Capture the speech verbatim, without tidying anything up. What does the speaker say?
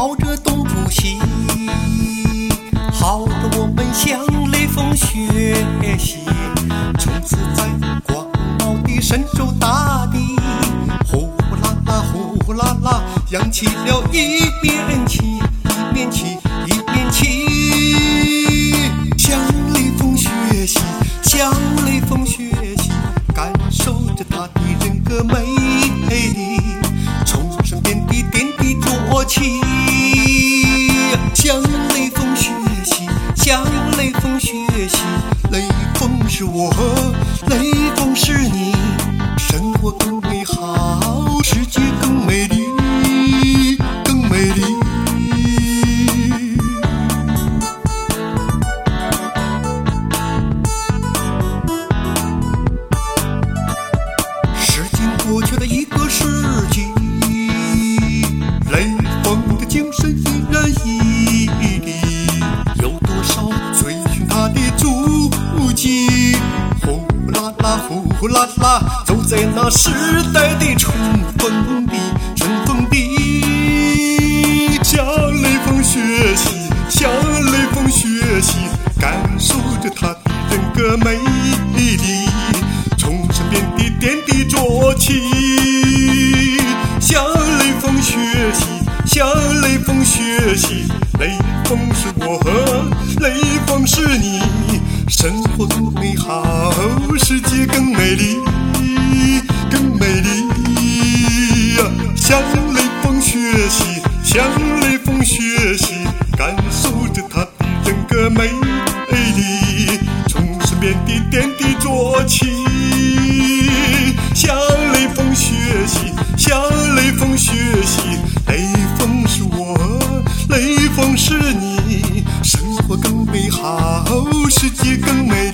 靠着东主席，好的我们向雷锋学习，从此在广袤的神州大地，呼啦啦呼啦啦扬起了一面旗，一面旗，一面旗，向雷锋学习，向雷锋学习，感受着他的人格魅力，从身边的点滴做起，向雷锋学习，向雷锋学习，雷锋是我，雷锋是你，生活更美好，世界更美丽，更美丽。时间过去了一个世纪，雷锋的精神依然屹立，有多少追寻他的足迹，呼啦啦呼啦啦走在那时代的春风里，春风里，向雷锋学习，向雷锋学习，感受着他的人格魅力，从身边的点滴做起，向雷锋学习，向雷锋学习，雷锋是我，雷锋是你，生活更美好，世界更美丽，更美丽。向雷锋学习，向雷锋学习，感受着他的人格魅力，从身边的点滴做起，向雷锋学习，向雷锋学习，雷锋是我，雷锋是你，生活更美好，世界更美